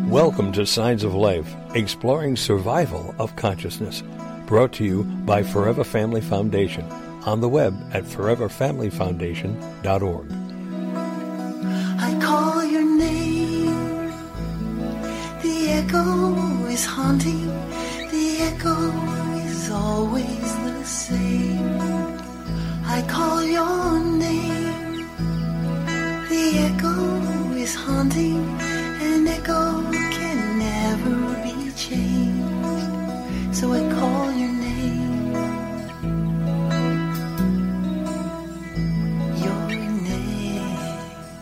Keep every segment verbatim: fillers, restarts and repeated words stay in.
Welcome to Signs of Life, exploring survival of consciousness. Brought to you by Forever Family Foundation. On the web at forever family foundation dot org. I call your name. The echo is haunting. The echo is always the same. I call your name. The echo is haunting. An echo can never be changed. So I call your name. Your name.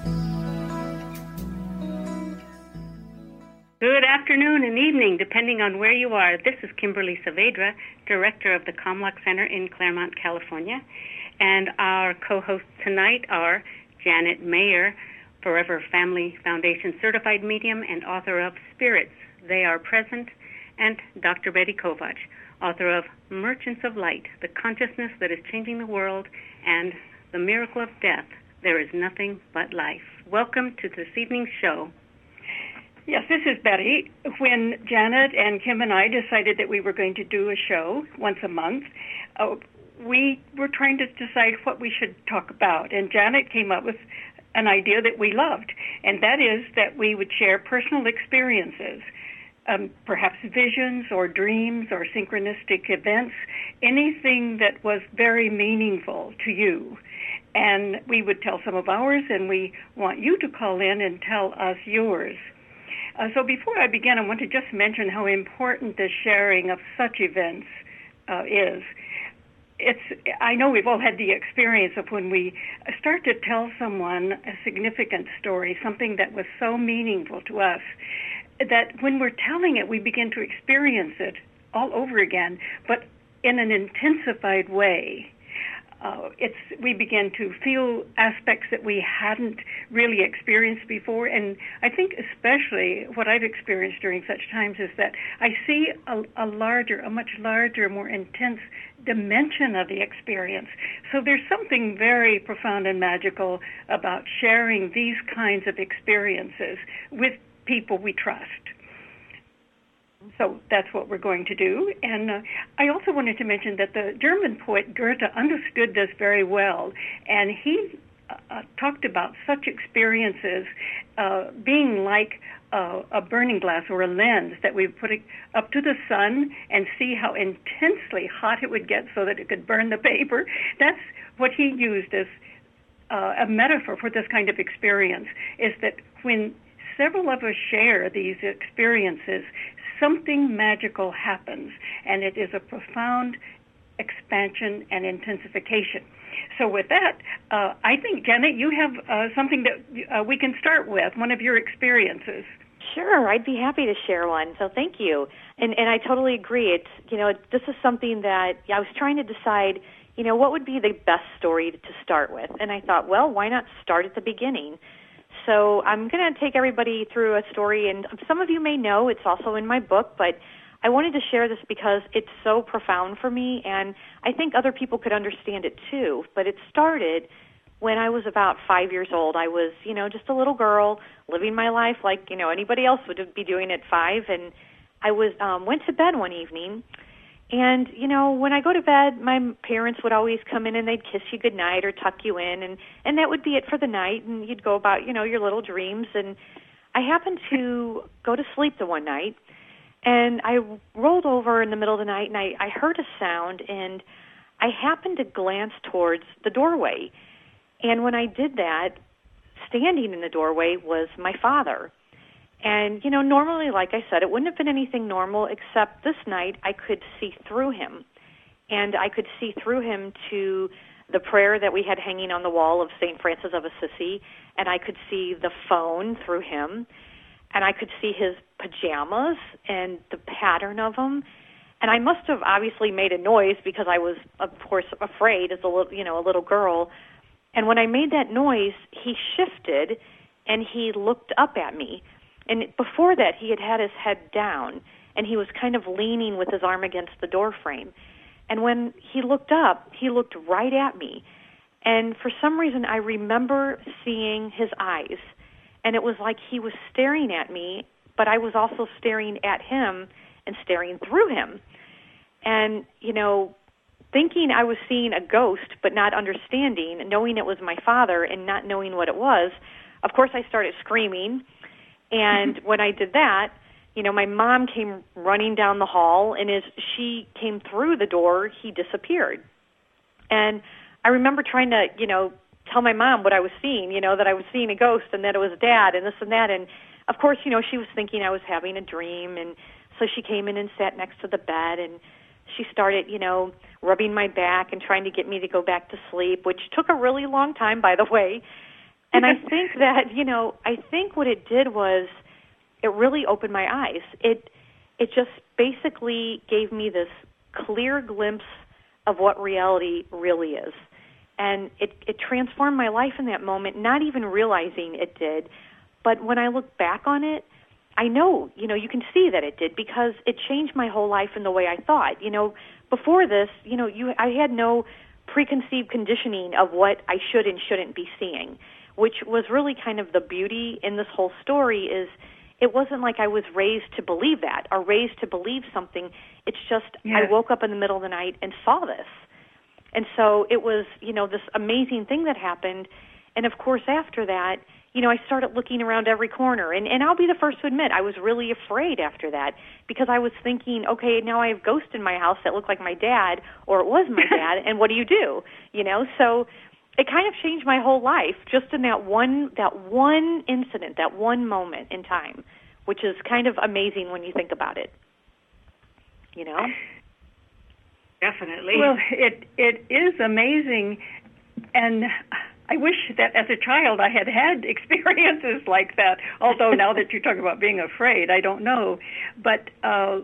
Good afternoon and evening, depending on where you are. This is Kimberly Saavedra, Director of the Comlock Center in Claremont, California. And our co-hosts tonight are Janet Mayer, Forever Family Foundation Certified Medium and author of Spirits, They Are Present, and Doctor Betty Kovach, author of Merchants of Light, The Consciousness That Is Changing the World, and The Miracle of Death, There Is Nothing But Life. Welcome to this evening's show. Yes, this is Betty. When Janet and Kim and I decided that we were going to do a show once a month, uh, we were trying to decide what we should talk about, and Janet came up with an idea that we loved, and that is that we would share personal experiences, um, perhaps visions or dreams or synchronistic events, anything that was very meaningful to you. And we would tell some of ours, and we want you to call in and tell us yours. Uh, so before I begin, I want to just mention how important the sharing of such events uh, is. It's, I know we've all had the experience of when we start to tell someone a significant story, something that was so meaningful to us, that when we're telling it, we begin to experience it all over again, but in an intensified way. Uh, it's we begin to feel aspects that we hadn't really experienced before, and I think especially what I've experienced during such times is that I see a, a larger, a much larger, more intense dimension of the experience. So there's something very profound and magical about sharing these kinds of experiences with people we trust. So that's what we're going to do. And uh, I also wanted to mention that the German poet Goethe understood this very well, and he uh, talked about such experiences uh, being like uh, a burning glass or a lens that we put it up to the sun and see how intensely hot it would get so that it could burn the paper. That's what he used as uh, a metaphor for this kind of experience, is that when several of us share these experiences, something magical happens, and it is a profound expansion and intensification. So with that, uh, I think, Janet, you have uh, something that uh, we can start with, one of your experiences. Sure, I'd be happy to share one, so thank you. And and I totally agree. It's, you know, this is something that I was trying to decide, you know, what would be the best story to start with. And I thought, well, why not start at the beginning? So I'm going to take everybody through a story, and some of you may know it's also in my book, but I wanted to share this because it's so profound for me, and I think other people could understand it too. But it started when I was about five years old. I was, you know, just a little girl living my life like, you know, anybody else would be doing at five, and I was um, went to bed one evening. And, you know, when I go to bed, my parents would always come in and they'd kiss you goodnight or tuck you in, and, and that would be it for the night, and you'd go about, you know, your little dreams. And I happened to go to sleep the one night, and I rolled over in the middle of the night, and I, I heard a sound, and I happened to glance towards the doorway. And when I did that, standing in the doorway was my father. And, you know, normally, like I said, it wouldn't have been anything normal, except this night I could see through him. And I could see through him to the prayer that we had hanging on the wall of Saint Francis of Assisi, and I could see the phone through him, and I could see his pajamas and the pattern of them. And I must have obviously made a noise because I was, of course, afraid as a little, you know, a little girl. And when I made that noise, he shifted, and he looked up at me. And before that, he had had his head down, and he was kind of leaning with his arm against the door frame. And when he looked up, he looked right at me. And for some reason, I remember seeing his eyes, and it was like he was staring at me but I was also staring at him and staring through him. And, you know, thinking I was seeing a ghost but not understanding, knowing it was my father and not knowing what it was, of course I started screaming. And when I did that, you know, my mom came running down the hall, and as she came through the door, he disappeared. And I remember trying to, you know, tell my mom what I was seeing, you know, that I was seeing a ghost and that it was Dad and this and that. And, of course, you know, she was thinking I was having a dream. And so she came in and sat next to the bed, and she started, you know, rubbing my back and trying to get me to go back to sleep, which took a really long time, by the way. And I think that, you know, I think what it did was it really opened my eyes. It it just basically gave me this clear glimpse of what reality really is. And it, it transformed my life in that moment, not even realizing it did. But when I look back on it, I know, you know, you can see that it did, because it changed my whole life in the way I thought. You know, before this, you know, you I had no preconceived conditioning of what I should and shouldn't be seeing, which was really kind of the beauty in this whole story. Is it wasn't like I was raised to believe that or raised to believe something. It's just yes. I woke up in the middle of the night and saw this. And so it was, you know, this amazing thing that happened. And, of course, after that, you know, I started looking around every corner. And, and I'll be the first to admit, I was really afraid after that, because I was thinking, okay, now I have ghosts in my house that look like my dad, or it was my dad, and what do you do? You know, so it kind of changed my whole life just in that one that one incident, that one moment in time, which is kind of amazing when you think about it. You know? Definitely. Well, it it is amazing, and I wish that as a child I had had experiences like that, although now that you talk about being afraid, I don't know. But uh,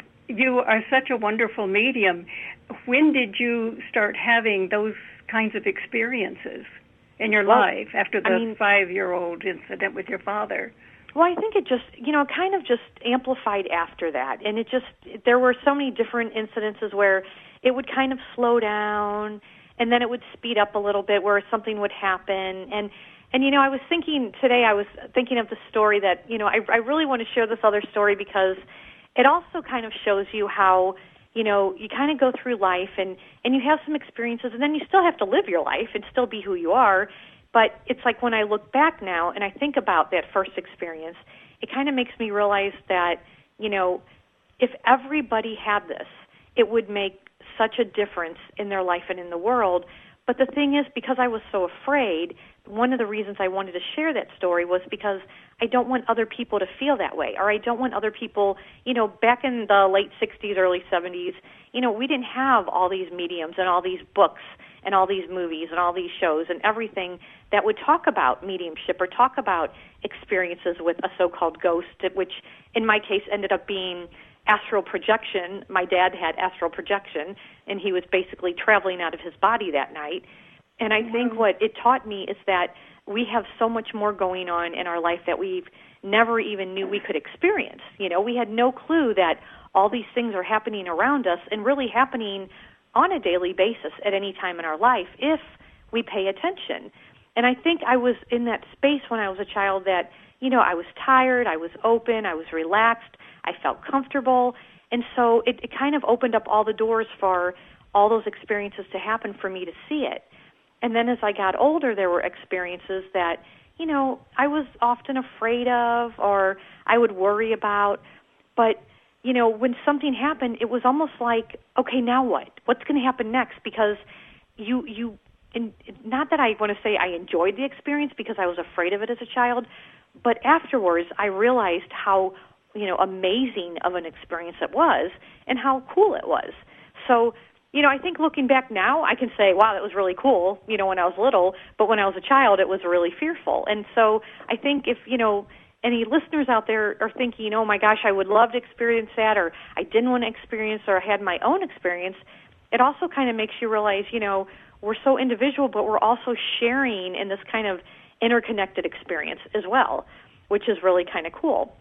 you are such a wonderful medium. When did you start having those kinds of experiences in your well, life after the I mean, five-year-old incident with your father? Well, I think it just, you know, kind of just amplified after that. And it just, there were so many different incidences where it would kind of slow down, and then it would speed up a little bit where something would happen. And, and you know, I was thinking today, I was thinking of the story that, you know, I, I really want to share this other story because it also kind of shows you how, you know, you kind of go through life and, and you have some experiences, and then you still have to live your life and still be who you are. But it's like when I look back now and I think about that first experience, it kind of makes me realize that, you know, if everybody had this, it would make such a difference in their life and in the world. But the thing is, because I was so afraid, one of the reasons I wanted to share that story was because I don't want other people to feel that way, or I don't want other people, you know, back in the late sixties, early seventies, you know, we didn't have all these mediums and all these books and all these movies and all these shows and everything that would talk about mediumship or talk about experiences with a so-called ghost, which in my case ended up being astral projection. My dad had astral projection, and he was basically traveling out of his body that night. And I think what it taught me is that we have so much more going on in our life that we've never even knew we could experience. You know, we had no clue that all these things are happening around us and really happening on a daily basis at any time in our life if we pay attention. And I think I was in that space when I was a child that, you know, I was tired, I was open, I was relaxed, I felt comfortable. And so it, it kind of opened up all the doors for all those experiences to happen for me to see it. And then as I got older, there were experiences that, you know, I was often afraid of or I would worry about. But, you know, when something happened, it was almost like, okay, now what? What's going to happen next? Because you, you, and not that I want to say I enjoyed the experience because I was afraid of it as a child, but afterwards I realized how, you know, amazing of an experience it was and how cool it was. So, you know, I think looking back now, I can say, wow, that was really cool, you know, when I was little, but when I was a child, it was really fearful. And so I think if, you know, any listeners out there are thinking, oh my gosh, I would love to experience that, or I didn't want to experience, or I had my own experience, it also kind of makes you realize, you know, we're so individual, but we're also sharing in this kind of interconnected experience as well, which is really kind of cool.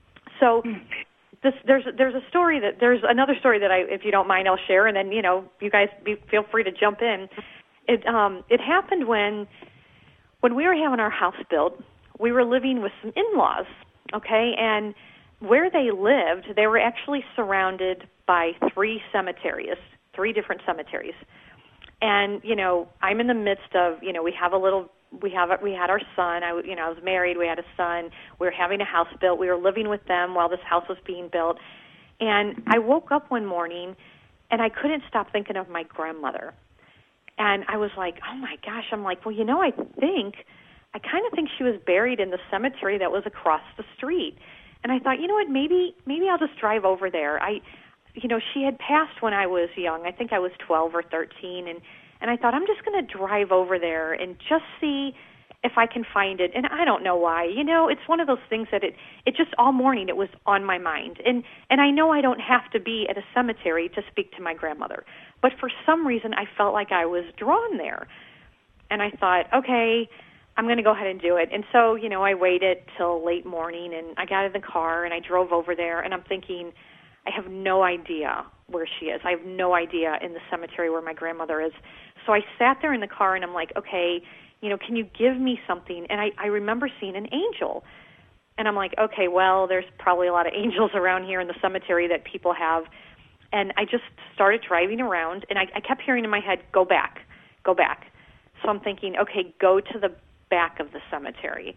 So this, there's there's a story that there's another story that I, if you don't mind, I'll share, and then you know you guys be, feel free to jump in. It um it happened when when we were having our house built. We were living with some in-laws, okay, and where they lived, they were actually surrounded by three cemeteries, three different cemeteries. And, you know, I'm in the midst of, you know, we have a little, we have, a, we had our son, I, you know, I was married, we had a son, we were having a house built, we were living with them while this house was being built. And I woke up one morning and I couldn't stop thinking of my grandmother. And I was like, oh my gosh, I'm like, well, you know, I think, I kind of think she was buried in the cemetery that was across the street. And I thought, you know what, maybe maybe I'll just drive over there. I, you know, she had passed when I was young. I think I was twelve or thirteen. And, and I thought, I'm just going to drive over there and just see if I can find it. And I don't know why. You know, it's one of those things that it, it just all morning it was on my mind. And, and I know I don't have to be at a cemetery to speak to my grandmother. But for some reason, I felt like I was drawn there. And I thought, okay, I'm going to go ahead and do it. And so, you know, I waited till late morning, and I got in the car, and I drove over there, and I'm thinking, I have no idea where she is. I have no idea in the cemetery where my grandmother is. So I sat there in the car, and I'm like, okay, you know, can you give me something? And I, I remember seeing an angel. And I'm like, okay, well, there's probably a lot of angels around here in the cemetery that people have. And I just started driving around, and I, I kept hearing in my head, go back, go back. So I'm thinking, okay, go to the back of the cemetery.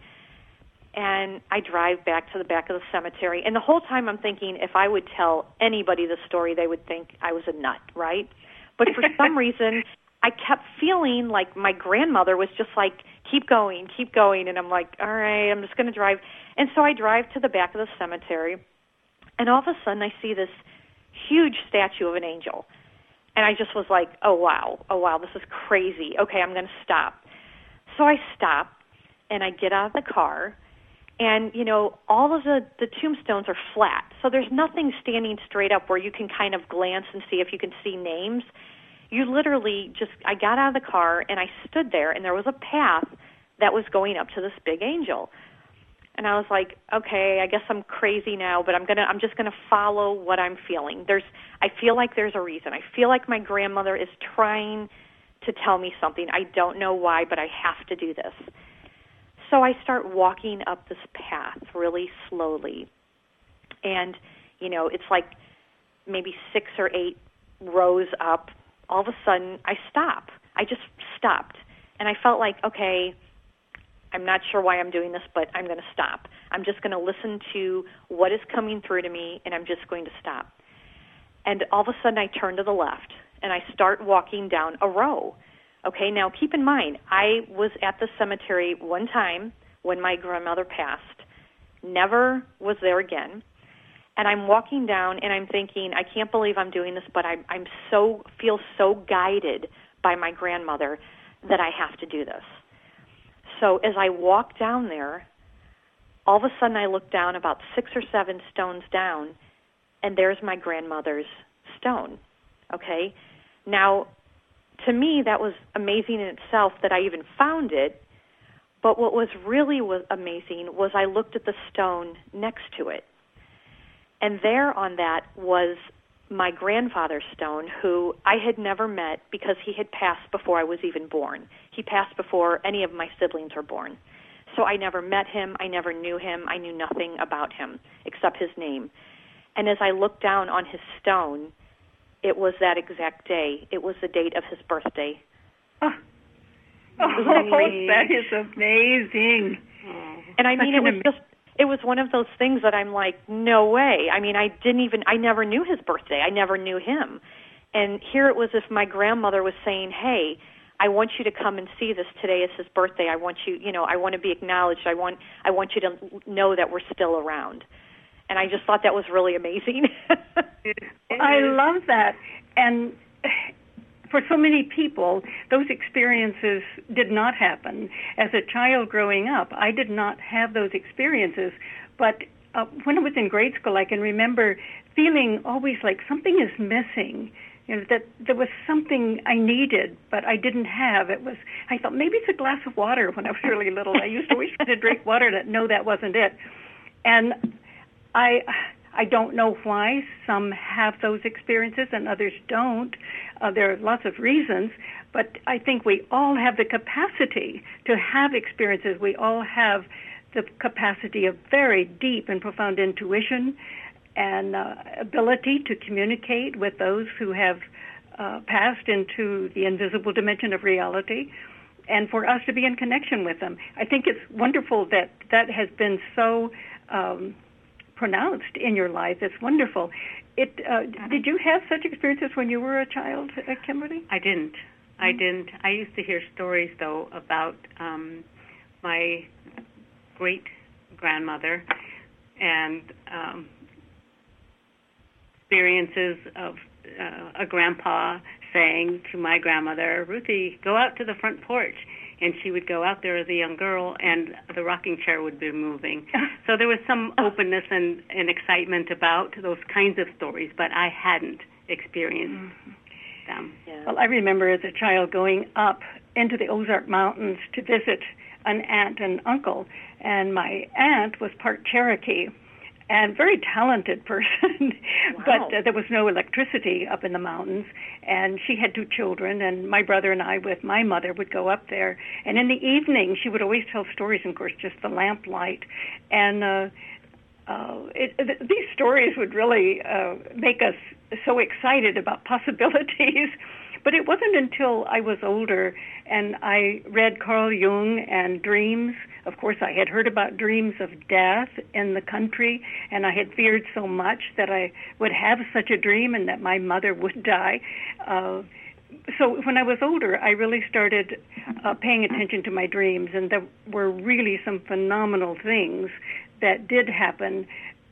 And I drive back to the back of the cemetery. And the whole time I'm thinking, if I would tell anybody the story, they would think I was a nut, right? But for some reason, I kept feeling like my grandmother was just like, keep going, keep going. And I'm like, all right, I'm just going to drive. And so I drive to the back of the cemetery. And all of a sudden, I see this huge statue of an angel. And I just was like, oh, wow, oh, wow, this is crazy. Okay, I'm going to stop. So I stop, and I get out of the car, and, you know, all of the, the tombstones are flat. So there's nothing standing straight up where you can kind of glance and see if you can see names. You literally just, I got out of the car, and I stood there, and there was a path that was going up to this big angel. And I was like, okay, I guess I'm crazy now, but I'm gonna, I'm just gonna follow what I'm feeling. There's, I feel like there's a reason. I feel like my grandmother is trying to tell me something. I don't know why, but I have to do this. So I start walking up this path really slowly. And, you know, it's like maybe six or eight rows up. All of a sudden, I stop. I just stopped. And I felt like, okay, I'm not sure why I'm doing this, but I'm going to stop. I'm just going to listen to what is coming through to me, and I'm just going to stop. And all of a sudden, I turn to the left, and I start walking down a row. Okay, now keep in mind, I was at the cemetery one time when my grandmother passed, never was there again, and I'm walking down, and I'm thinking, I can't believe I'm doing this, but I'm, I'm so, feel so guided by my grandmother that I have to do this. So as I walk down there, all of a sudden I look down about six or seven stones down, and there's my grandmother's stone, okay? Now, to me, that was amazing in itself that I even found it, but what was really was amazing was I looked at the stone next to it, and there on that was my grandfather's stone, who I had never met because he had passed before I was even born. He passed before any of my siblings were born. So I never met him, I never knew him, I knew nothing about him except his name. And as I looked down on his stone, it was that exact day. It was the date of his birthday. Oh, oh that is amazing. And I mean, it was just, it was one of those things that I'm like, no way. I mean, I didn't even, I never knew his birthday. I never knew him. And here it was as if my grandmother was saying, hey, I want you to come and see this. Today is his birthday. I want you, you know, I want to be acknowledged. I want, I want you to know that we're still around. And I just thought that was really amazing. I love that. And for so many people, those experiences did not happen. As a child growing up, I did not have those experiences. But uh, when I was in grade school, I can remember feeling always like something is missing. You know, that there was something I needed, but I didn't have. It was, I thought, maybe it's a glass of water when I was really little. I used to always try to drink water, and no, that wasn't it. And I I don't know why some have those experiences and others don't. Uh, there are lots of reasons, but I think we all have the capacity to have experiences. We all have the the capacity of very deep and profound intuition and uh, ability to communicate with those who have uh, passed into the invisible dimension of reality, and for us to be in connection with them. I think it's wonderful that that has been so um, pronounced in your life. It's wonderful. It uh, did you have such experiences when you were a child, uh, Kimberly? I didn't. Mm-hmm. I didn't. I used to hear stories, though, about um, my great-grandmother and um, experiences of uh, a grandpa saying to my grandmother, Ruthie, go out to the front porch. And she would go out there as a young girl, and the rocking chair would be moving. So there was some openness and, and excitement about those kinds of stories, but I hadn't experienced mm-hmm. them. Yeah. Well, I remember as a child going up into the Ozark Mountains to visit an aunt and uncle, and my aunt was part Cherokee and very talented person, wow. but uh, there was no electricity up in the mountains, and she had two children, and my brother and I with my mother would go up there, and in the evening she would always tell stories, and of course just the lamplight, and uh, uh, it, th- these stories would really uh, make us so excited about possibilities. But it wasn't until I was older and I read Carl Jung and dreams. Of course, I had heard about dreams of death in the country, and I had feared so much that I would have such a dream and that my mother would die. Uh, so when I was older, I really started uh, paying attention to my dreams, and there were really some phenomenal things that did happen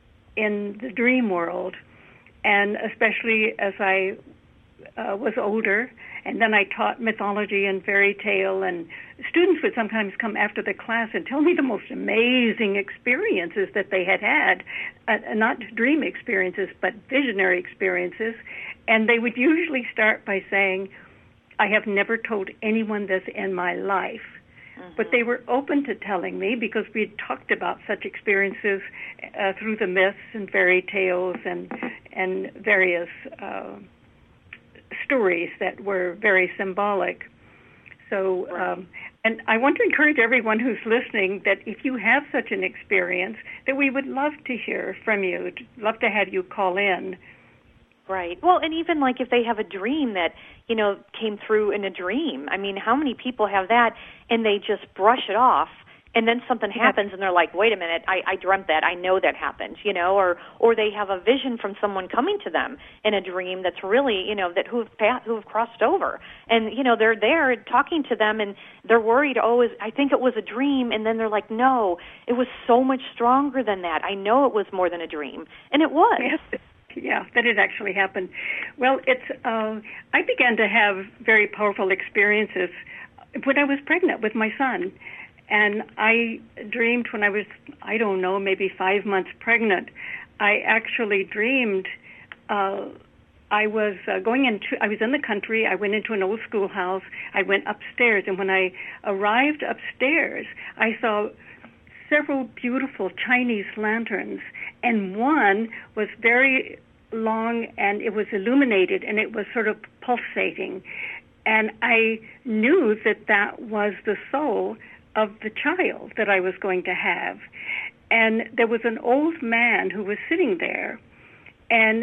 in the dream world, and especially as I Uh, was older, and then I taught mythology and fairy tale, and students would sometimes come after the class and tell me the most amazing experiences that they had had, uh, not dream experiences, but visionary experiences, and they would usually start by saying, I have never told anyone this in my life. Mm-hmm. But they were open to telling me because we had talked about such experiences uh, through the myths and fairy tales and, and various uh stories that were very symbolic. So, um, and I want to encourage everyone who's listening that if you have such an experience, that we would love to hear from you, love to have you call in. Right. Well, and even like if they have a dream that, you know, came through in a dream. I mean, how many people have that and they just brush it off? And then something happens, and they're like, wait a minute, I, I dreamt that. I know that happened, you know, or or they have a vision from someone coming to them in a dream that's really, you know, that who have, who have crossed over. And, you know, they're there talking to them, and they're worried, oh, is, I think it was a dream. And then they're like, no, it was so much stronger than that. I know it was more than a dream. And it was. Yes. Yeah, that it actually happened. Well, it's. Uh, I began to have very powerful experiences when I was pregnant with my son. And I dreamed when I was, I don't know, maybe five months pregnant, I actually dreamed uh, I was uh, going into, I was in the country, I went into an old schoolhouse, I went upstairs, and when I arrived upstairs, I saw several beautiful Chinese lanterns, and one was very long, and it was illuminated, and it was sort of pulsating. And I knew that that was the soul of the child that I was going to have. And there was an old man who was sitting there, and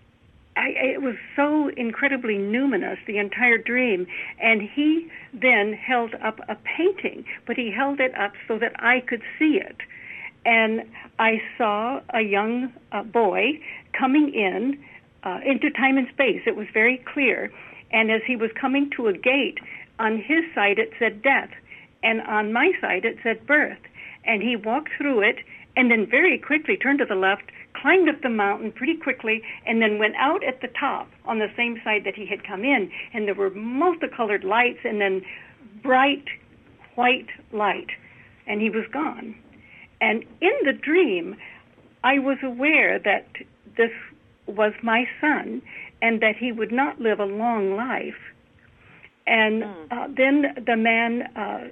I, it was so incredibly numinous, the entire dream. And he then held up a painting, but he held it up so that I could see it. And I saw a young uh, boy coming in uh, into time and space. It was very clear. And as he was coming to a gate, on his side it said death, and on my side it said birth. And he walked through it, and then very quickly turned to the left, climbed up the mountain pretty quickly, and then went out at the top on the same side that he had come in. And there were multicolored lights and then bright white light, and he was gone. And in the dream, I was aware that this was my son and that he would not live a long life. And uh, then the man uh,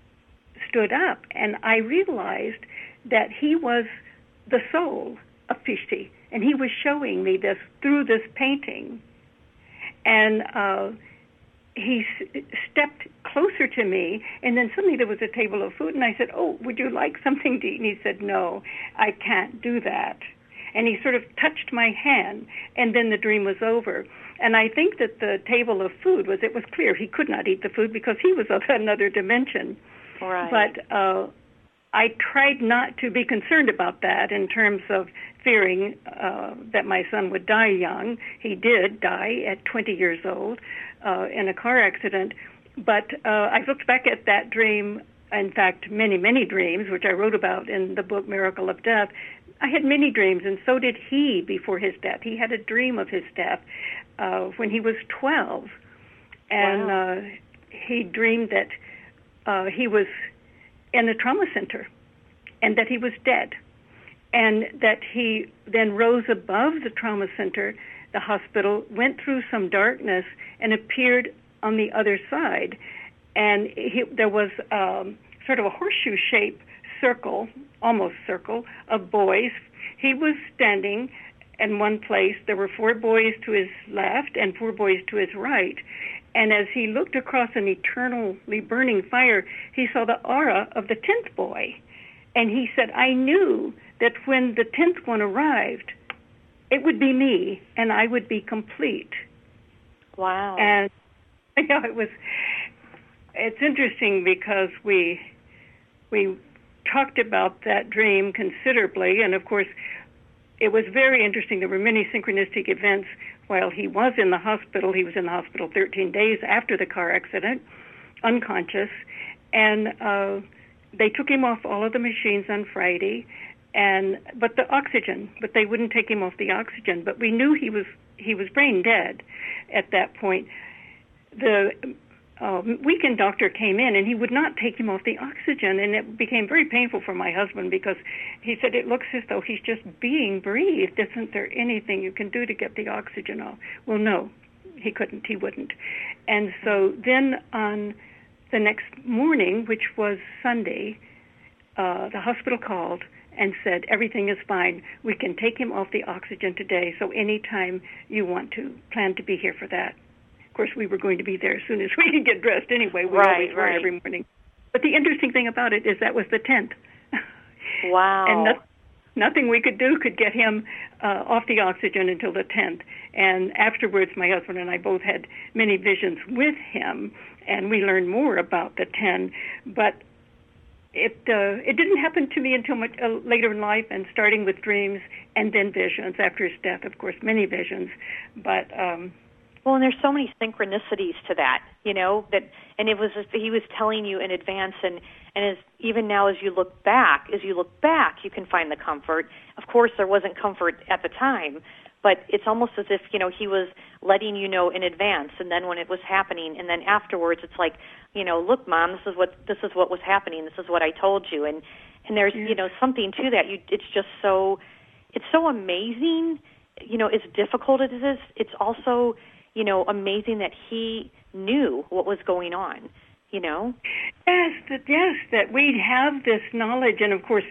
stood up, and I realized that he was the soul of Pishti, and he was showing me this through this painting. And uh, he s- stepped closer to me, and then suddenly there was a table of food, and I said, "Oh, would you like something to eat?" And he said, "No, I can't do that." And he sort of touched my hand, and then the dream was over. And I think that the table of food was, it was clear he could not eat the food because he was of another dimension. Right. But uh, I tried not to be concerned about that in terms of fearing uh, that my son would die young. He did die at twenty years old uh, in a car accident. But uh, I looked back at that dream, in fact, many, many dreams, which I wrote about in the book Miracle of Death. I had many dreams, and so did he before his death. He had a dream of his death uh, when he was twelve. And wow. uh, he dreamed that uh, he was in a trauma center and that he was dead. And that he then rose above the trauma center, the hospital, went through some darkness, and appeared on the other side. And he, there was um, sort of a horseshoe-shaped circle, almost circle, of boys. He was standing in one place. There were four boys to his left and four boys to his right. And as he looked across an eternally burning fire, he saw the aura of the tenth boy. And he said, I knew that when the tenth one arrived, it would be me, and I would be complete. Wow. And, you know, it was, it's interesting because we, we talked about that dream considerably, and of course, it was very interesting. There were many synchronistic events while he was in the hospital. He was in the hospital thirteen days after the car accident, unconscious, and uh, they took him off all of the machines on Friday, and but the oxygen, but they wouldn't take him off the oxygen. But we knew he was he was brain dead at that point. The uh, weekend doctor came in, and he would not take him off the oxygen, and it became very painful for my husband because he said it looks as though he's just being breathed. Isn't there anything you can do to get the oxygen off? Well, no, he couldn't. He wouldn't. And so then on the next morning, which was Sunday, uh, the hospital called and said, everything is fine. We can take him off the oxygen today, so anytime you want to, plan to be here for that. Of course, we were going to be there as soon as we could get dressed anyway. We right, always were right. every morning. But the interesting thing about it is that was the tenth. Wow. And no, nothing we could do could get him uh, off the oxygen until the tenth. And afterwards, my husband and I both had many visions with him, and we learned more about the ten. But it uh, it didn't happen to me until much uh, later in life, and starting with dreams and then visions. After his death, of course, many visions. But um, well, and there's so many synchronicities to that, you know, that, and it was, he was telling you in advance, and, and as, even now as you look back, as you look back, you can find the comfort. Of course, there wasn't comfort at the time, but it's almost as if, you know, he was letting you know in advance, and then when it was happening, and then afterwards, it's like, you know, look, Mom, this is what, this is what was happening, this is what I told you, and, and there's, yes. you know, something to that. You, it's just so, it's so amazing, you know, as difficult as it is, it's also, you know, amazing that he knew what was going on, you know? Yes, that, yes, that we have this knowledge. And, of course,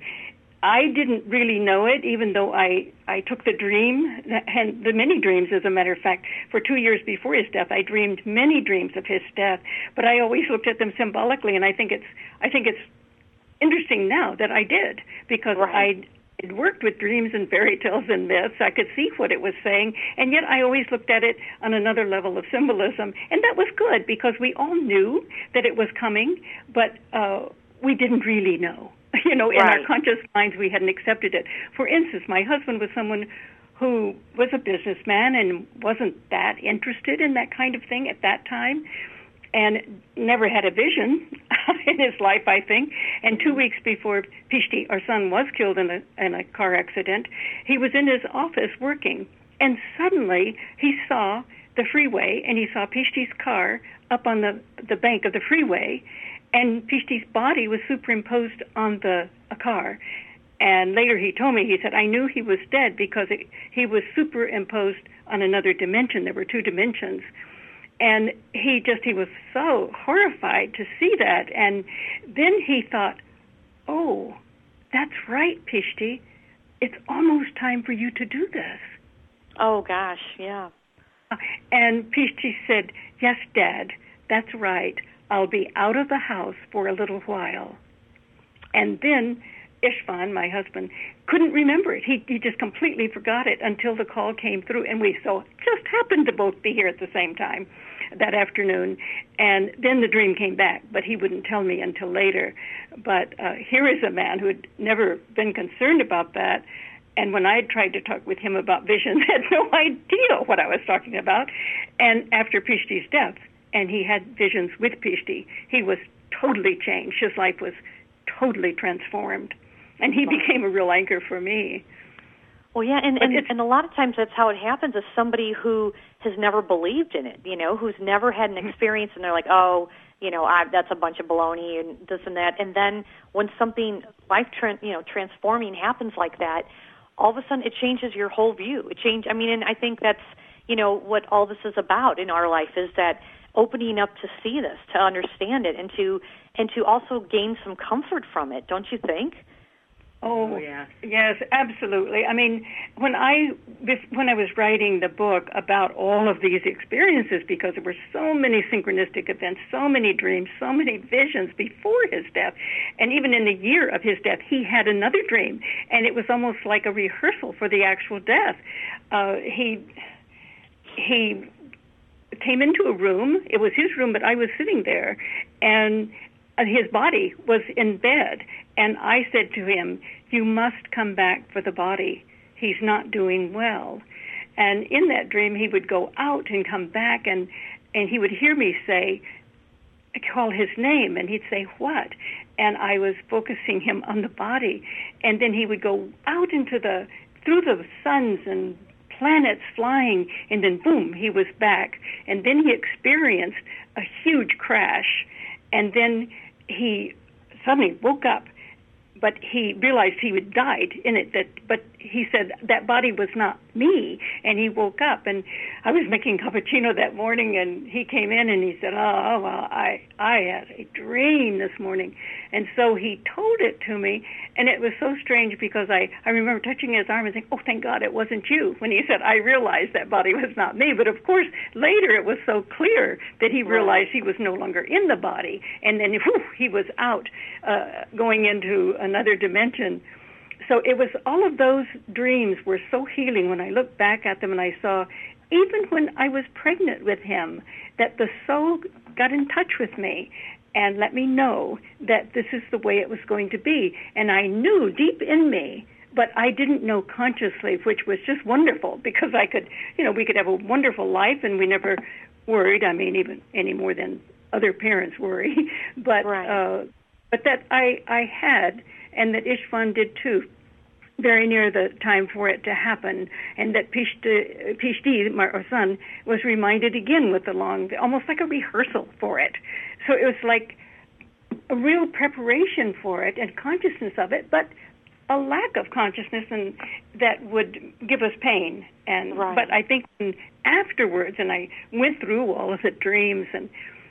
I didn't really know it, even though I, I took the dream, and the many dreams, as a matter of fact. For two years before his death, I dreamed many dreams of his death, but I always looked at them symbolically, and I think it's, I think it's interesting now that I did, because right. I It worked with dreams and fairy tales and myths. I could see what it was saying, and yet I always looked at it on another level of symbolism, and that was good because we all knew that it was coming, but uh, we didn't really know. You know, in right. our conscious minds, we hadn't accepted it. For instance, my husband was someone who was a businessman and wasn't that interested in that kind of thing at that time, and never had a vision in his life, I think. And two weeks before Pishti, our son, was killed in a, in a car accident, he was in his office working, and suddenly he saw the freeway, and he saw Pishti's car up on the, the bank of the freeway, and Pishti's body was superimposed on the a car. And later he told me, he said, I knew he was dead because it, he was superimposed on another dimension. There were two dimensions. And he just, he was so horrified to see that. And then he thought, oh, that's right, Pishti. It's almost time for you to do this. Oh, gosh, yeah. And Pishti said, yes, Dad, that's right. I'll be out of the house for a little while. And then Istvan, my husband, couldn't remember it. He he just completely forgot it until the call came through, and we so just happened to both be here at the same time that afternoon. And then the dream came back, but he wouldn't tell me until later. But uh, here is a man who had never been concerned about that, and when I tried to talk with him about visions, had no idea what I was talking about. And after Pishti's death, and he had visions with Pishti, he was totally changed. His life was totally transformed. And he became a real anchor for me. Well, yeah, and, and, and a lot of times that's how it happens, is somebody who has never believed in it, you know, who's never had an experience, and they're like, oh, you know, I, that's a bunch of baloney and this and that. And then when something life, tra- you know, transforming happens like that, all of a sudden it changes your whole view. It change. I mean, and I think that's, you know, what all this is about in our life, is that opening up to see this, to understand it, and to and to also gain some comfort from it, don't you think? Oh, yeah. Yes, absolutely. I mean, when I when I was writing the book about all of these experiences, because there were so many synchronistic events, so many dreams, so many visions before his death, and even in the year of his death, he had another dream, and it was almost like a rehearsal for the actual death. Uh, he he came into a room. It was his room, but I was sitting there, and his body was in bed, and I said to him, you must come back for the body. He's not doing well. And in that dream, he would go out and come back, and, and he would hear me say, call his name, and he'd say, what? And I was focusing him on the body. And then he would go out into the, through the suns and planets flying, and then boom, he was back. And then he experienced a huge crash, and then he suddenly woke up, but he realized he had died in it. That, but he said that body was not me, and he woke up. And I was making cappuccino that morning, and he came in and he said, "Oh, well, I I had a dream this morning," and so he told it to me, and it was so strange because I I remember touching his arm and saying, "Oh, thank God it wasn't you." When he said, I realized that body was not me, but of course later it was so clear that he realized he was no longer in the body, and then whew, he was out, uh, going into another dimension. So it was, all of those dreams were so healing when I looked back at them, and I saw, even when I was pregnant with him, that the soul got in touch with me and let me know that this is the way it was going to be. And I knew deep in me, but I didn't know consciously, which was just wonderful, because I could, you know, we could have a wonderful life, and we never worried, I mean, even any more than other parents worry, but right. uh, but that I, I had, and that Istvan did too, very near the time for it to happen, and that Pishti, Pishti, our son, was reminded again with the long, almost like a rehearsal for it. So it was like a real preparation for it and consciousness of it, but a lack of consciousness, and that would give us pain. And right. But I think afterwards, and I went through all of the dreams, and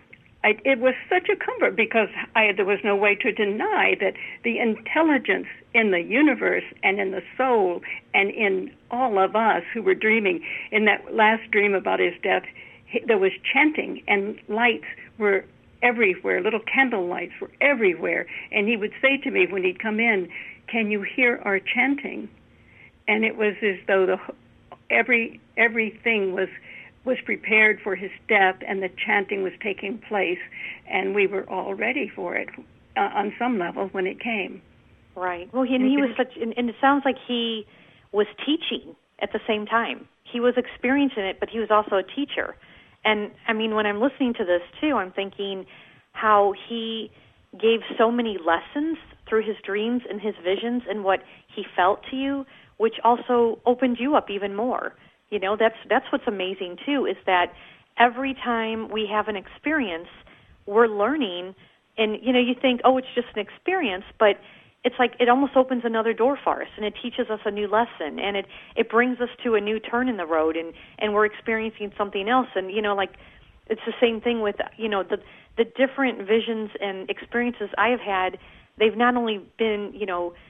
I, it was such a comfort, because I, there was no way to deny that the intelligence in the universe and in the soul and in all of us who were dreaming. In that last dream about his death, there was chanting, and lights were everywhere, little candle lights were everywhere. And he would say to me when he'd come in, "Can you hear our chanting?" And it was as though the every everything was was prepared for his death, and the chanting was taking place, and we were all ready for it uh, on some level when it came. Right. Well, he, and he was such, and, and it sounds like he was teaching at the same time. He was experiencing it, but he was also a teacher. And, I mean, when I'm listening to this, too, I'm thinking how he gave so many lessons through his dreams and his visions and what he felt to you, which also opened you up even more. You know, that's that's what's amazing, too, is that every time we have an experience, we're learning. And, you know, you think, oh, it's just an experience, but it's like it almost opens another door for us, and it teaches us a new lesson, and it, it brings us to a new turn in the road, and, and we're experiencing something else. And, you know, like it's the same thing with, you know, the the different visions and experiences I have had. They've not only been, you know,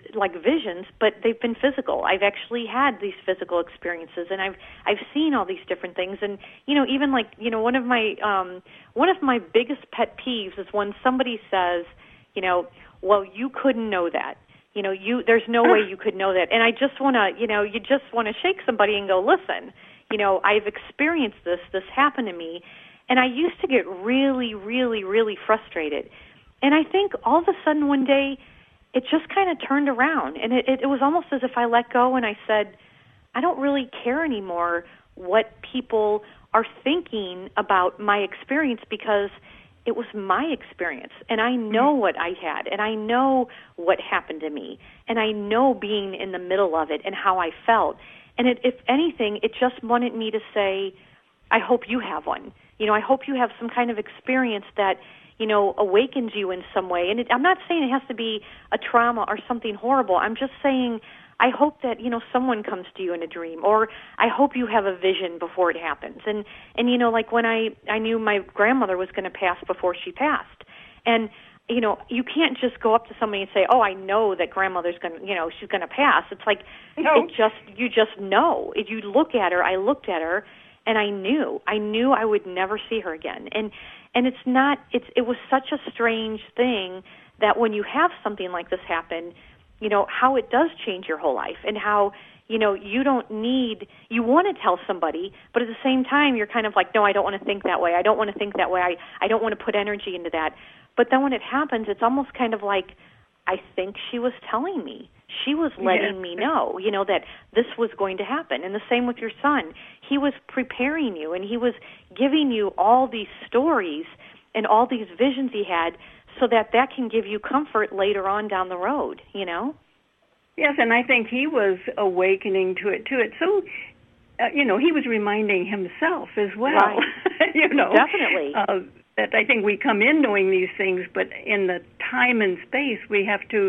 like visions, but they've been physical. I've actually had these physical experiences, and I've I've seen all these different things. And you know, even like you know, one of my um, one of my biggest pet peeves is when somebody says, you know, well, you couldn't know that. You know, you there's no way you could know that. And I just want to, you know, you just want to shake somebody and go, listen, you know, I've experienced this. This happened to me, and I used to get really, really, really frustrated. And I think all of a sudden one day, it just kind of turned around, and it, it, it was almost as if I let go and I said, I don't really care anymore what people are thinking about my experience, because it was my experience, and I know what I had, and I know what happened to me, and I know being in the middle of it and how I felt. And it, if anything, it just wanted me to say, I hope you have one. You know, I hope you have some kind of experience that, you know, awakens you in some way. And it, I'm not saying it has to be a trauma or something horrible. I'm just saying I hope that, you know, someone comes to you in a dream, or I hope you have a vision before it happens. And, and you know, like when I, I knew my grandmother was going to pass before she passed. And, you know, you can't just go up to somebody and say, oh, I know that grandmother's going to, you know, she's going to pass. It's like, no. it just, you just know. If you look at her, I looked at her, and I knew, I knew I would never see her again. And, and it's not, it's, it was such a strange thing that when you have something like this happen, you know, how it does change your whole life, and how, you know, you don't need, you want to tell somebody, but at the same time, you're kind of like, no, I don't want to think that way. I don't want to think that way. I, I don't want to put energy into that. But then when it happens, it's almost kind of like, I think she was telling me. She was letting yes. me know, you know, that this was going to happen. And the same with your son. He was preparing you, and he was giving you all these stories and all these visions he had, so that that can give you comfort later on down the road, you know? Yes, and I think he was awakening to it, too. It's so, uh, you know, he was reminding himself as well, right. you know. Definitely. Uh, that I think we come in knowing these things, but in the time and space, we have to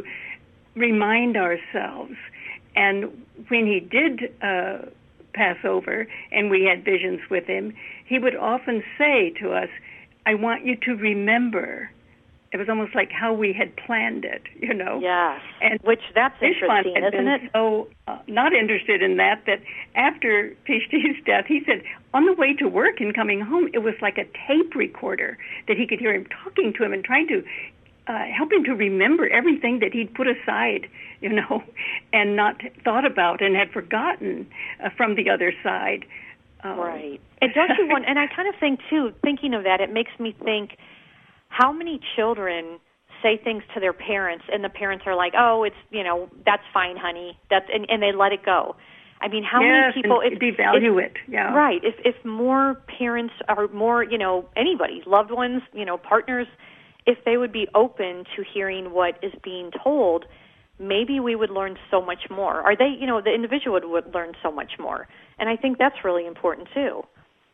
remind ourselves. And when he did uh, pass over and we had visions with him, he would often say to us, I want you to remember. It was almost like how we had planned it, you know. Yes, and which that's Fishman interesting, had isn't been it? so uh, not interested in that, that after Pishti's death, he said, on the way to work and coming home, it was like a tape recorder that he could hear him talking to him and trying to uh, help him to remember everything that he'd put aside, you know, and not thought about and had forgotten uh, from the other side. Um, right. And don't you want, and I kind of think, too, thinking of that, it makes me think, how many children say things to their parents, and the parents are like, "Oh, it's, you know, that's fine, honey," that's and, and they let it go. I mean, how yes, many people and devalue it? Yeah, right. If if more parents or more, you know, anybody, loved ones, you know, partners, if they would be open to hearing what is being told, maybe we would learn so much more. Or they, you know, the individual would, would learn so much more. And I think that's really important too.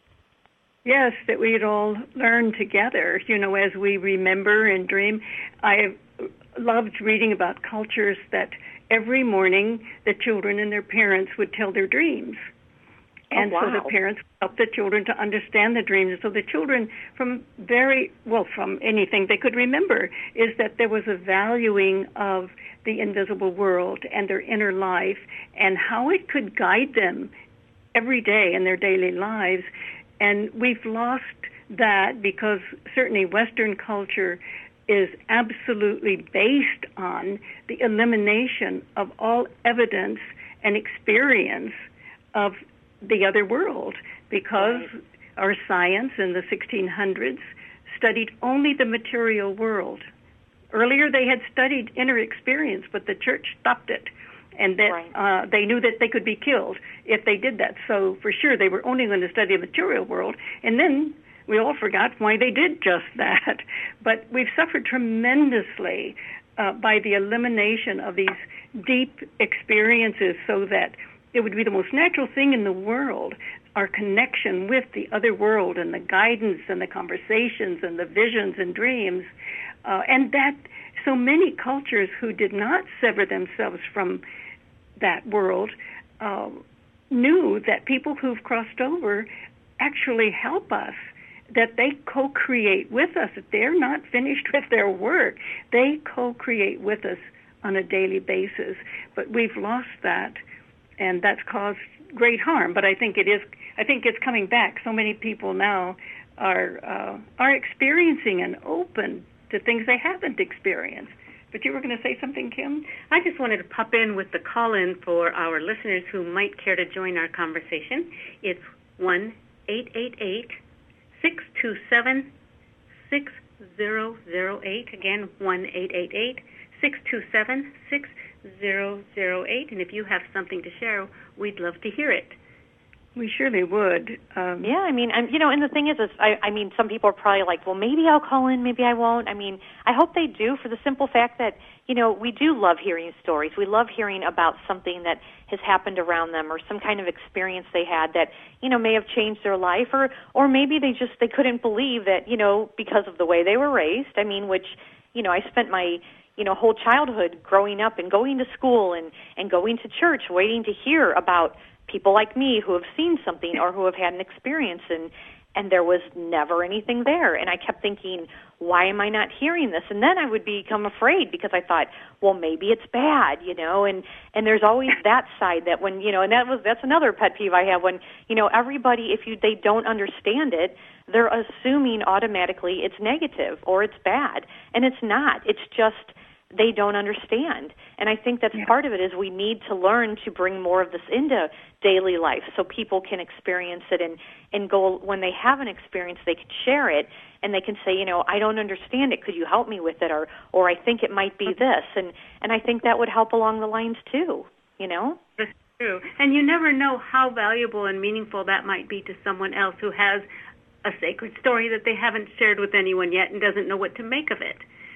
Yes, that we'd all learn together, you know, as we remember and dream. I loved reading about cultures that every morning the children and their parents would tell their dreams. And oh, wow. so the parents helped the children to understand the dreams. So the children, from very, well, from anything they could remember, is that there was a valuing of the invisible world and their inner life and how it could guide them every day in their daily lives. And we've lost that because certainly Western culture is absolutely based on the elimination of all evidence and experience of the other world, because right. our science in the sixteen hundreds studied only the material world. Earlier they had studied inner experience, but the church stopped it. And that right. uh, they knew that they could be killed if they did that. So for sure, they were only going to study the material world. And then we all forgot why they did just that. But we've suffered tremendously uh, by the elimination of these deep experiences, so that it would be the most natural thing in the world, our connection with the other world and the guidance and the conversations and the visions and dreams. Uh, and that so many cultures who did not sever themselves from that world uh, knew that people who've crossed over actually help us, that they co-create with us. If they're not finished with their work, they co-create with us on a daily basis. But we've lost that, and that's caused great harm. But I think it is. I think it's coming back. So many people now are uh, are experiencing and open to things they haven't experienced. But you were going to say something, Kim? I just wanted to pop in with the call-in for our listeners who might care to join our conversation. It's one eight eight eight, six two seven, six zero zero eight. Again, one eight eight eight, six two seven, six zero zero eight. And if you have something to share, we'd love to hear it. We surely would. Um, yeah, I mean, I'm, you know, and the thing is, is I, I mean, some people are probably like, well, maybe I'll call in, maybe I won't. I mean, I hope they do, for the simple fact that, you know, we do love hearing stories. We love hearing about something that has happened around them, or some kind of experience they had that, you know, may have changed their life, or or maybe they just they couldn't believe that, you know, because of the way they were raised. I mean, which, you know, I spent my you know whole childhood growing up and going to school and and going to church, waiting to hear about people like me who have seen something or who have had an experience, and and there was never anything there. And I kept thinking, why am I not hearing this? And then I would become afraid, because I thought, well, maybe it's bad, you know, and, and there's always that side that when, you know, and that was, that's another pet peeve I have, when, you know, everybody, if you, they don't understand it, they're assuming automatically it's negative or it's bad. And it's not. It's just, they don't understand. And I think that's yeah. part of it, is we need to learn to bring more of this into daily life so people can experience it, and, and go, when they have an experience, they can share it, and they can say, you know, I don't understand it. Could you help me with it? Or, or I think it might be this. And, and I think that would help along the lines too, you know? That's true. And you never know how valuable and meaningful that might be to someone else who has a sacred story that they haven't shared with anyone yet and doesn't know what to make of it.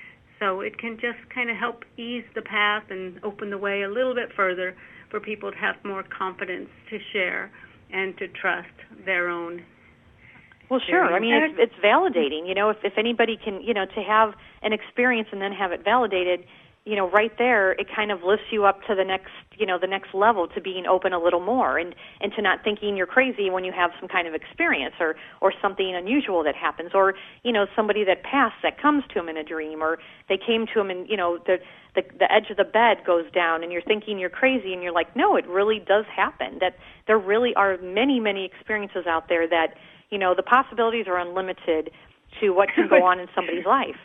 So it can just kind of help ease the path and open the way a little bit further for people to have more confidence to share and to trust their own. Well, sure. I mean, it's, it's validating. You know, if, if anybody can, you know, to have an experience and then have it validated, you know, right there, it kind of lifts you up to the next, you know, the next level, to being open a little more, and, and to not thinking you're crazy when you have some kind of experience, or, or something unusual that happens, or, you know, somebody that passed that comes to him in a dream, or they came to him and, you know, the, the, the edge of the bed goes down and you're thinking you're crazy, and you're like, no, it really does happen. That there really are many, many experiences out there that, you know, the possibilities are unlimited to what can go on in somebody's life.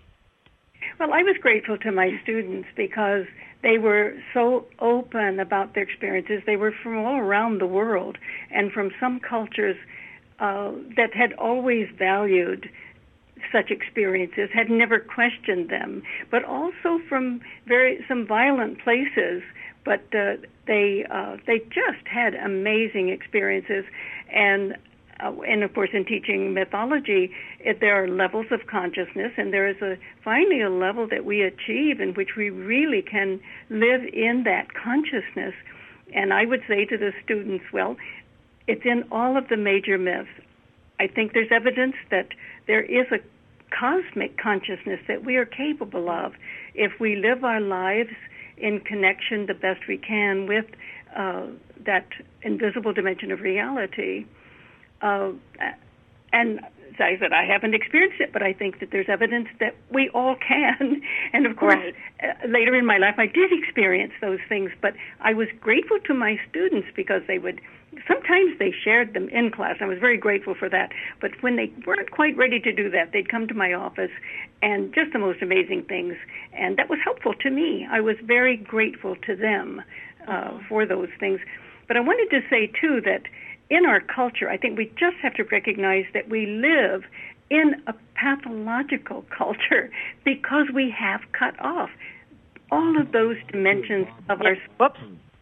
Well, I was grateful to my students because they were so open about their experiences. They were from all around the world, and from some cultures uh, that had always valued such experiences, had never questioned them, but also from very some violent places. But uh, they uh, they just had amazing experiences, and. Uh, and, of course, in teaching mythology, it, there are levels of consciousness, and there is a finally a level that we achieve in which we really can live in that consciousness. And I would say to the students, well, it's in all of the major myths. I think there's evidence that there is a cosmic consciousness that we are capable of if we live our lives in connection the best we can with uh, that invisible dimension of reality. Uh, and as I said, I haven't experienced it, but I think that there's evidence that we all can. And, of course, right. uh, later in my life, I did experience those things, but I was grateful to my students because they would, sometimes they shared them in class. I was very grateful for that. But when they weren't quite ready to do that, they'd come to my office, and just the most amazing things. And that was helpful to me. I was very grateful to them uh, for those things. But I wanted to say, too, that in our culture, I think we just have to recognize that we live in a pathological culture because we have cut off all of those dimensions of our... Whoops.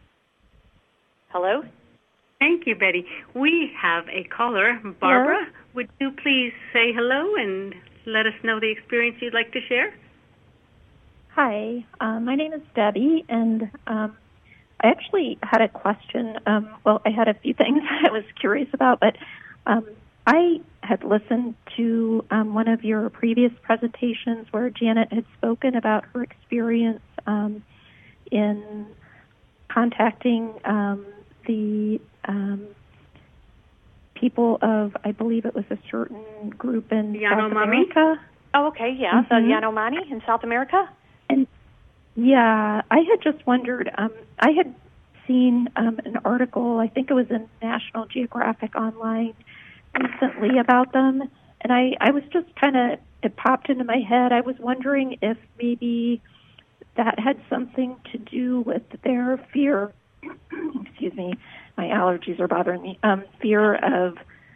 Hello? Thank you, Betty. We have a caller. Barbara, hello? Would you please say hello and let us know the experience you'd like to share? Hi, uh, my name is Debbie, and... Um, I actually had a question. Um, well, I had a few things I was curious about, but um, I had listened to um, one of your previous presentations where Janet had spoken about her experience um, in contacting um, the um, people of, I believe it was a certain group in Yanomami? South America. Oh, okay, yeah, mm-hmm. the Yanomami in South America? And Yeah, I had just wondered. Um, I had seen um, an article, I think it was in National Geographic Online recently about them, and I, I was just kind of, it popped into my head. I was wondering if maybe that had something to do with their fear, excuse me, my allergies are bothering me, um, fear of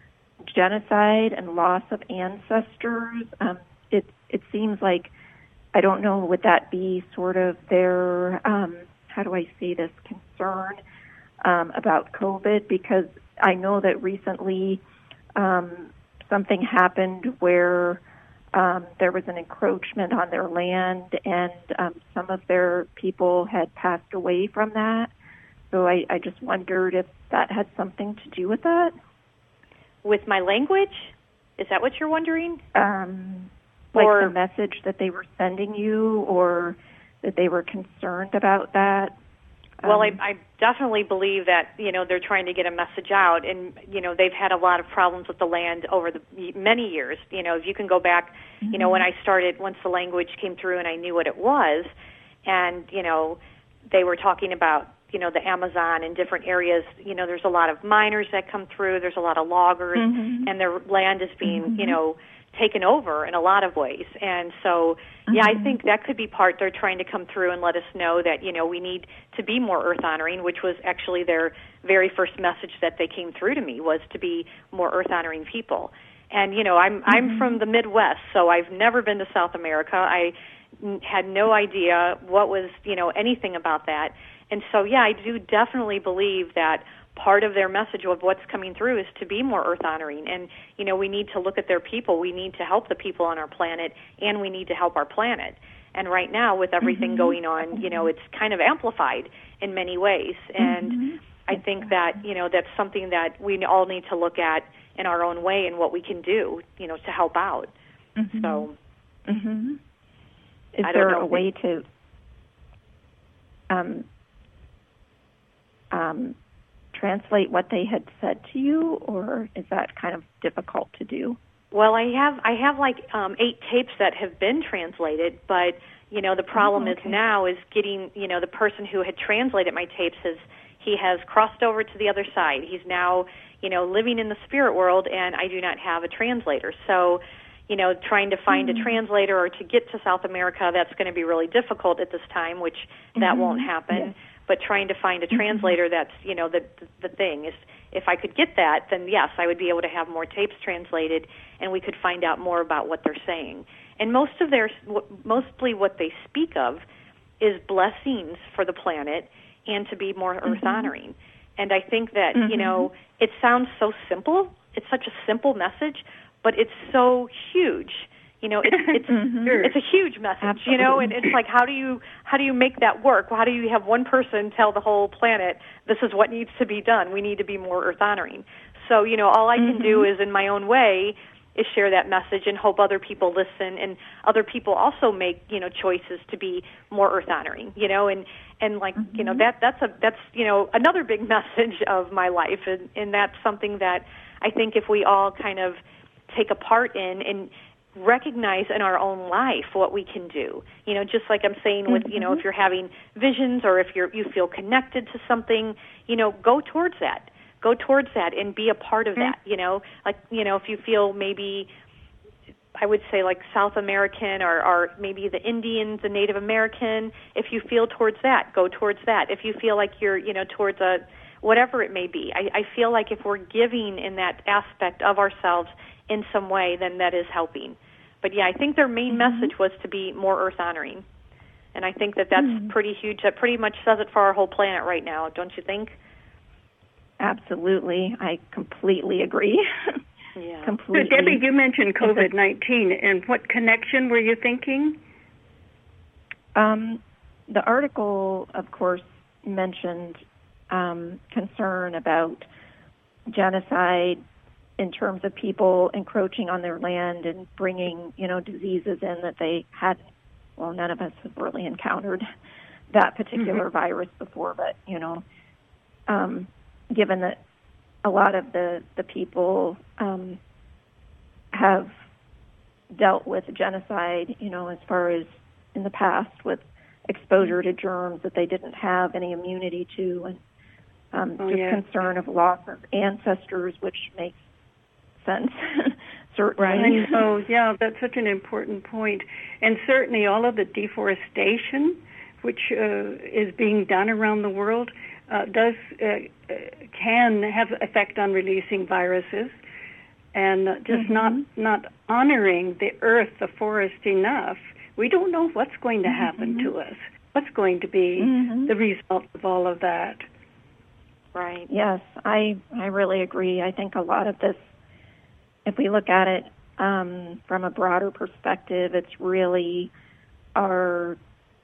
genocide and loss of ancestors. Um, it, it seems like, I don't know, would that be sort of their, um, how do I say this, concern um, about COVID? Because I know that recently um, something happened where um, there was an encroachment on their land, and um, some of their people had passed away from that. So I, I just wondered if that had something to do with that. With my language? Is that what you're wondering? Um, like or the message that they were sending you, or that they were concerned about that? Well, um, I, I definitely believe that, you know, they're trying to get a message out, and, you know, they've had a lot of problems with the land over the many years. You know, if you can go back, mm-hmm. you know, when I started, once the language came through and I knew what it was, and, you know, they were talking about, you know, the Amazon and different areas, you know, there's a lot of miners that come through, there's a lot of loggers, mm-hmm. and their land is being, mm-hmm. you know, taken over in a lot of ways. And so, yeah, mm-hmm. I think that could be part. They're trying to come through and let us know that, you know, we need to be more earth-honoring, which was actually their very first message that they came through to me, was to be more earth-honoring people. And, you know, I'm mm-hmm. I'm from the Midwest, so I've never been to South America. I had no idea what was, you know, anything about that. And so, yeah, I do definitely believe that part of their message of what's coming through is to be more earth-honoring. And, you know, we need to look at their people. We need to help the people on our planet, and we need to help our planet. And right now, with everything mm-hmm. going on, you know, it's kind of amplified in many ways. And mm-hmm. I think that, you know, that's something that we all need to look at in our own way and what we can do, you know, to help out. Mm-hmm. So, mm-hmm. Is I there don't know. a way to um, um, translate what they had said to you, or is that kind of difficult to do? Well, I have I have like um, eight tapes that have been translated, but you know the problem oh, okay. is now is getting you know the person who had translated my tapes has he has crossed over to the other side. He's now you know living in the spirit world, and I do not have a translator. So, you know, trying to find mm-hmm. a translator or to get to South America, that's going to be really difficult at this time, which mm-hmm. that won't happen. Yes. But trying to find a translator, that's, you know, the, the the thing is, if I could get that, then yes, I would be able to have more tapes translated, and we could find out more about what they're saying. And most of their, mostly what they speak of is blessings for the planet and to be more mm-hmm. earth-honoring. And I think that, mm-hmm. you know, it sounds so simple. It's such a simple message, but it's so huge. You know, it's it's mm-hmm. it's a huge message. Absolutely. You know, and it's like, how do you how do you make that work? How do you have one person tell the whole planet this is what needs to be done? We need to be more earth honoring. So, you know, all I can mm-hmm. do is, in my own way, is share that message and hope other people listen, and other people also make, you know, choices to be more earth honoring. You know, and and like mm-hmm. you know that that's a that's you know another big message of my life, and and that's something that I think if we all kind of take a part in and recognize in our own life what we can do. You know, just like I'm saying with, you know, if you're having visions or if you're, you feel connected to something, you know, go towards that. Go towards that and be a part of that, you know. Like, you know, if you feel maybe, I would say like South American or, or maybe the Indians, the Native American, if you feel towards that, go towards that. If you feel like you're, you know, towards a, whatever it may be. I, I feel like if we're giving in that aspect of ourselves in some way, then that is helping. But yeah, I think their main mm-hmm. message was to be more earth honoring. And I think that that's mm-hmm. pretty huge. That pretty much says it for our whole planet right now, don't you think? Absolutely. I completely agree. Yeah. Completely. So Debbie, you mentioned COVID nineteen, and what connection were you thinking? Um, the article, of course, mentioned um, concern about genocide in terms of people encroaching on their land and bringing, you know, diseases in that they had. Well, none of us have really encountered that particular mm-hmm. virus before, but, you know, um, given that a lot of the, the people um, have dealt with genocide, you know, as far as in the past with exposure to germs that they didn't have any immunity to, and um, oh, just yeah. concern of loss of ancestors, which makes sense, certainly. Right. Oh, yeah, that's such an important point. And certainly all of the deforestation, which uh, is being done around the world, uh, does uh, uh, can have effect on releasing viruses, and uh, just mm-hmm. not not honoring the earth, the forest enough. We don't know what's going to happen mm-hmm. to us. What's going to be mm-hmm. the result of all of that? Right. Yes, I I really agree. I think a lot of this, if we look at it um, from a broader perspective, it's really our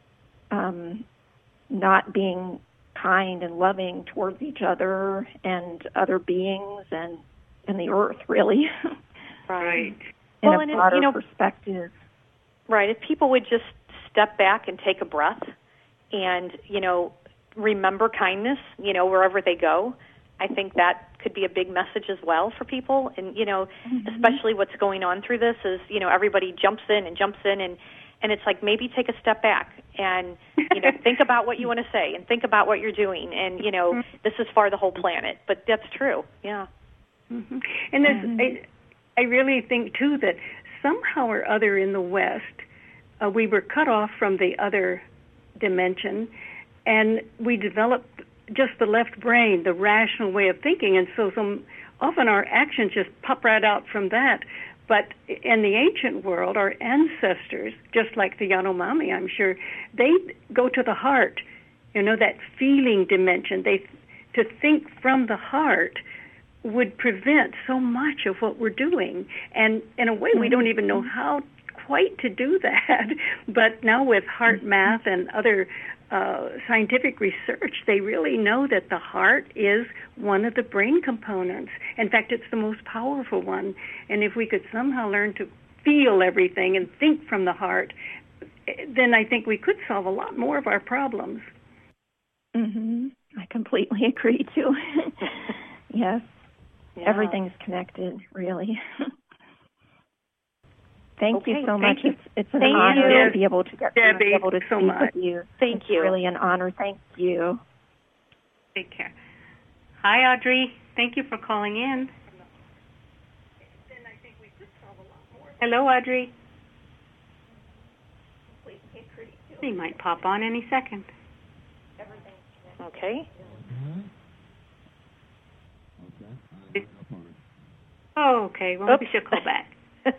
um, not being kind and loving towards each other and other beings and, and the earth, really. Right. In well, a and broader it, you know, perspective. Right. If people would just step back and take a breath and, you know, remember kindness, you know, wherever they go, I think that could be a big message as well for people. And, you know, mm-hmm. especially what's going on through this is, you know, everybody jumps in and jumps in and, and it's like maybe take a step back and, you know, think about what you want to say and think about what you're doing. And, you know, mm-hmm. this is for the whole planet. But that's true. Yeah. Mm-hmm. And there's, mm-hmm. I, I really think, too, that somehow or other in the West, uh, we were cut off from the other dimension, and we developed just the left brain, the rational way of thinking, and so some, often our actions just pop right out from that. But in the ancient world, our ancestors, just like the Yanomami, I'm sure, they go to the heart, you know, that feeling dimension. They to think from the heart would prevent so much of what we're doing. And in a way, we don't even know how quite to do that. But now with heart math and other uh, scientific research, they really know that the heart is one of the brain components. In fact, it's the most powerful one. And if we could somehow learn to feel everything and think from the heart, then I think we could solve a lot more of our problems. Mm-hmm. I completely agree, too. Yes. Yeah. Everything's connected, really. Thank okay, you so thank much. You. It's, it's an thank honor you. to be able to get Debbie, to be able to so speak much. with you. Thank it's you. Really an honor. Thank you. Take care. Hi, Audrey. Thank you for calling in. Hello, Audrey. She might pop on any second. Okay. Oh, okay. Well, maybe she'll call back.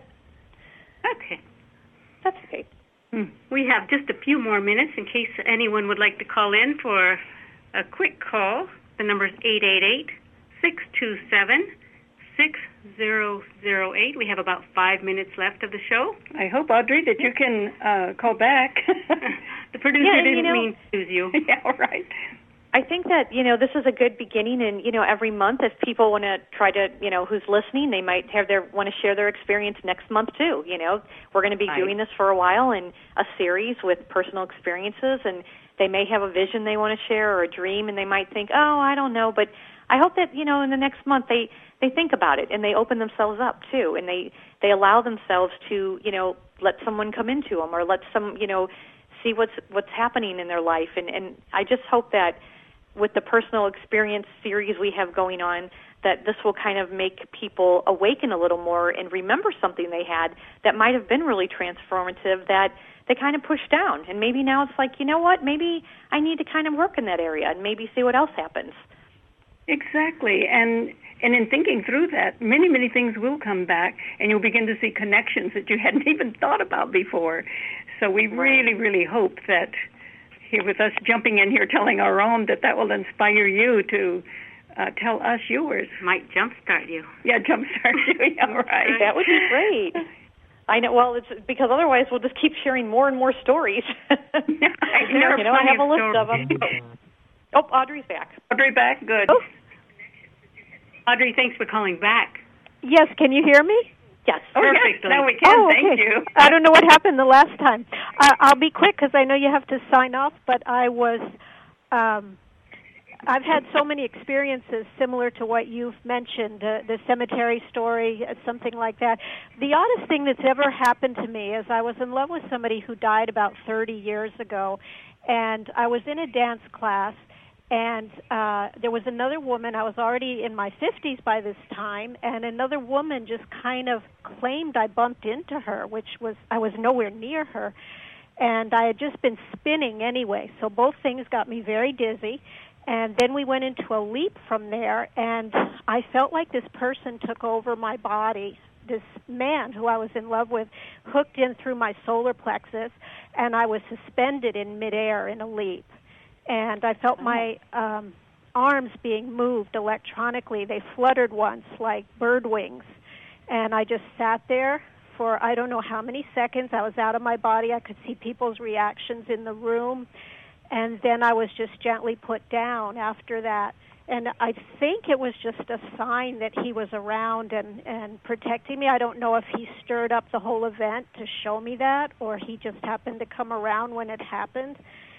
Okay. That's okay. We have just a few more minutes in case anyone would like to call in for a quick call. The number is eight eight eight, six two seven, six zero zero eight. We have about five minutes left of the show. I hope, Audrey, that you can uh, call back. The producer yeah, didn't you know, mean to lose you. Yeah, all right. I think that, you know, this is a good beginning, and, you know, every month if people want to try to, you know, who's listening, they might have their, want to share their experience next month too, you know. We're going to be right. doing this for a while in a series with personal experiences, and they may have a vision they want to share or a dream, and they might think, oh, I don't know, but I hope that, you know, in the next month they, they think about it, and they open themselves up too, and they, they allow themselves to, you know, let someone come into them or let some, you know, see what's what's happening in their life, and, and I just hope that with the personal experience series we have going on, that this will kind of make people awaken a little more and remember something they had that might have been really transformative that they kind of pushed down. And maybe now it's like, you know what, maybe I need to kind of work in that area and maybe see what else happens. Exactly. And and in thinking through that, many, many things will come back, and you'll begin to see connections that you hadn't even thought about before. So we really, really hope that here with us jumping in here telling our own, that that will inspire you to uh, tell us yours. Might jumpstart you. Yeah, jumpstart you. Yeah, right. That would be great. I know. Well, it's because otherwise we'll just keep sharing more and more stories. I know. You know, I have a list of them. Oh, Audrey's back. Audrey back. Good. Oh. Audrey, thanks for calling back. Yes, can you hear me? Yes. Oh, Perfectly. yes, now we can. Oh, Thank okay. you. I don't know what happened the last time. Uh, I'll be quick because I know you have to sign off, but I was um, I've had so many experiences similar to what you've mentioned, uh, the cemetery story, uh, something like that. The oddest thing that's ever happened to me is I was in love with somebody who died about thirty years ago, and I was in a dance class, and uh, there was another woman. I was already in my fifties by this time, and another woman just kind of claimed I bumped into her, which was, I was nowhere near her. And I had just been spinning anyway, so both things got me very dizzy. And then we went into a leap from there, and I felt like this person took over my body. This man who I was in love with hooked in through my solar plexus, and I was suspended in midair in a leap. And I felt my um, arms being moved electronically. They fluttered once like bird wings. And I just sat there for I don't know how many seconds. I was out of my body. I could see people's reactions in the room. And then I was just gently put down after that. And I think it was just a sign that he was around and, and protecting me. I don't know if he stirred up the whole event to show me that, or he just happened to come around when it happened.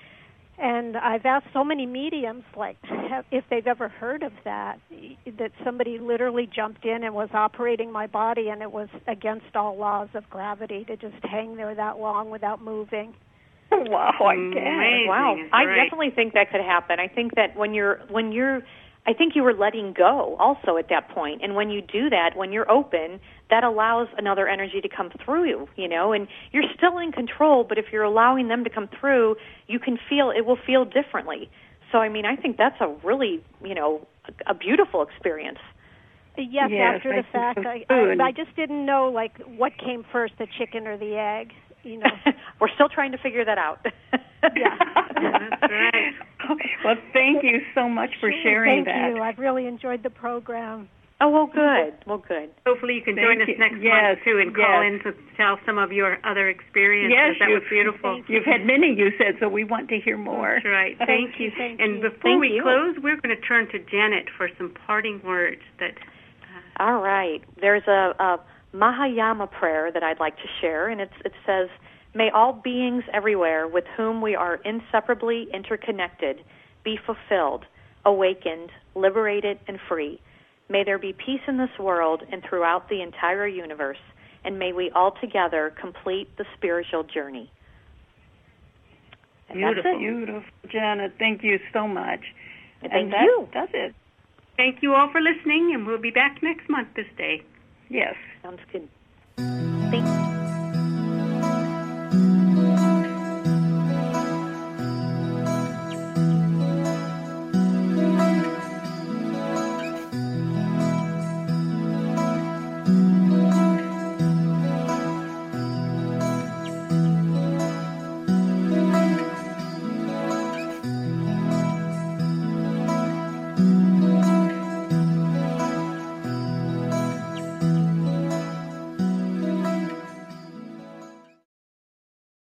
And I've asked so many mediums, like, if they've ever heard of that, that somebody literally jumped in and was operating my body, and it was against all laws of gravity to just hang there that long without moving. Wow, I guess. Wow, I right. definitely think that could happen. I think that when you're, when you're, I think you were letting go also at that point. And when you do that, when you're open, that allows another energy to come through you, you know, and you're still in control, but if you're allowing them to come through, you can feel, it will feel differently. So, I mean, I think that's a really, you know, a, a beautiful experience. Yes, yes after I the fact, I, I, I, I just didn't know, like, what came first, the chicken or the egg, you know. We're still trying to figure that out. Yeah. That's right. Well, thank you so much for sharing Thank that. you. I've really enjoyed the program. Oh, well, good. Well, good. Hopefully you can Thank join us you. next Yes, month, too, and yes. call in to tell some of your other experiences. Yes, that was you've- beautiful. You've had many, you said, so we want to hear more. That's right. Thank you. Thank and you. before Thank we you. close, we're going to turn to Janet for some parting words. That. Uh, All right. There's a, a Mahayama prayer that I'd like to share, and it's, it says, "May all beings everywhere with whom we are inseparably interconnected be fulfilled, awakened, liberated, and free. May there be peace in this world and throughout the entire universe, and may we all together complete the spiritual journey." And Beautiful. That's it. Beautiful, Janet. Thank you so much. Thank and that, you. That's it. Thank you all for listening, and we'll be back next month this day. Yes. Sounds good.